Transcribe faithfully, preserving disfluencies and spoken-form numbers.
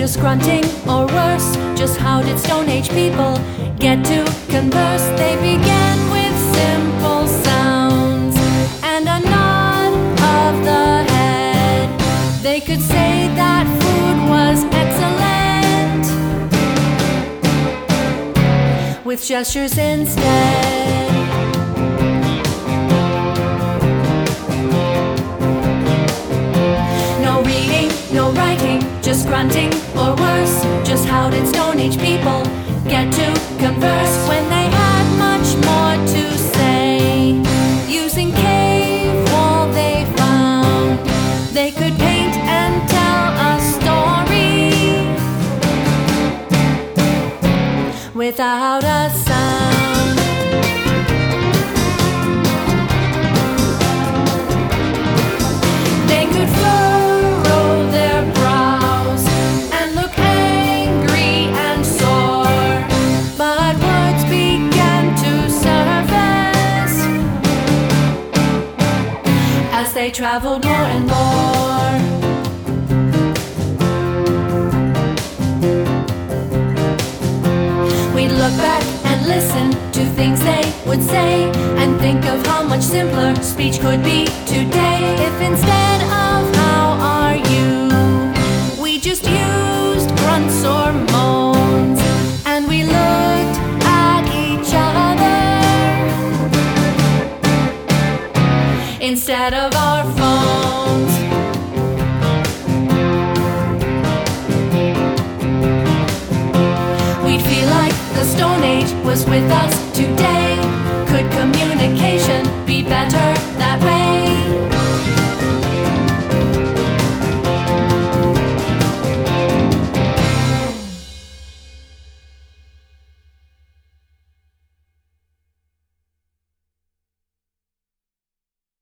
just grunting, or worse? Just how did Stone Age people get to converse? They began with simple sounds and a nod of the head. They could say that food was excellent with gestures instead. No writing, just grunting, or worse? Just how did Stone Age people get to converse when they had much more to say? Using cave wall they found, they could paint and tell a story without a sound. They could furrow their brows and look angry and sore, but words began to surface as they traveled more and more. We'd look back and listen to things they would say and think of how much simpler speech could be today if instead of how are you, we just used grunts or moans, and we looked at each other instead of our phones. We'd feel like the Stone Age was with us today. Could communication be better that way?